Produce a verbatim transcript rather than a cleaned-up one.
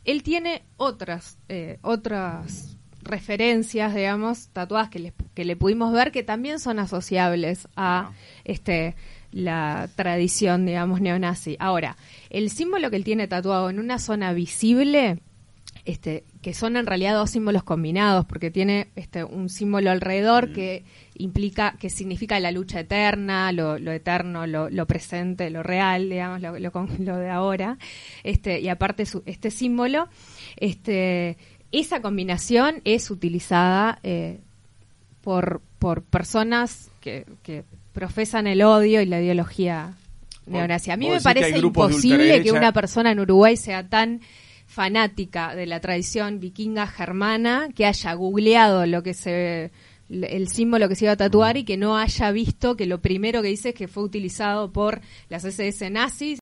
él tiene otras, eh, otras referencias, digamos, tatuadas que le, que le pudimos ver que también son asociables a No. este la tradición, digamos, neonazi. Ahora, el símbolo que él tiene tatuado en una zona visible, este, que son en realidad dos símbolos combinados, porque tiene este un símbolo alrededor mm. que implica, que significa la lucha eterna, lo, lo eterno, lo, lo presente, lo real, digamos, lo, lo, lo de ahora, este, y aparte su, este símbolo, este, esa combinación es utilizada eh, por, por personas que, que profesan el odio y la ideología neonazi. A mí me parece imposible que una persona en Uruguay sea tan fanática de la tradición vikinga germana que haya googleado lo que se el símbolo que se iba a tatuar y que no haya visto que lo primero que dice es que fue utilizado por las ese ese nazis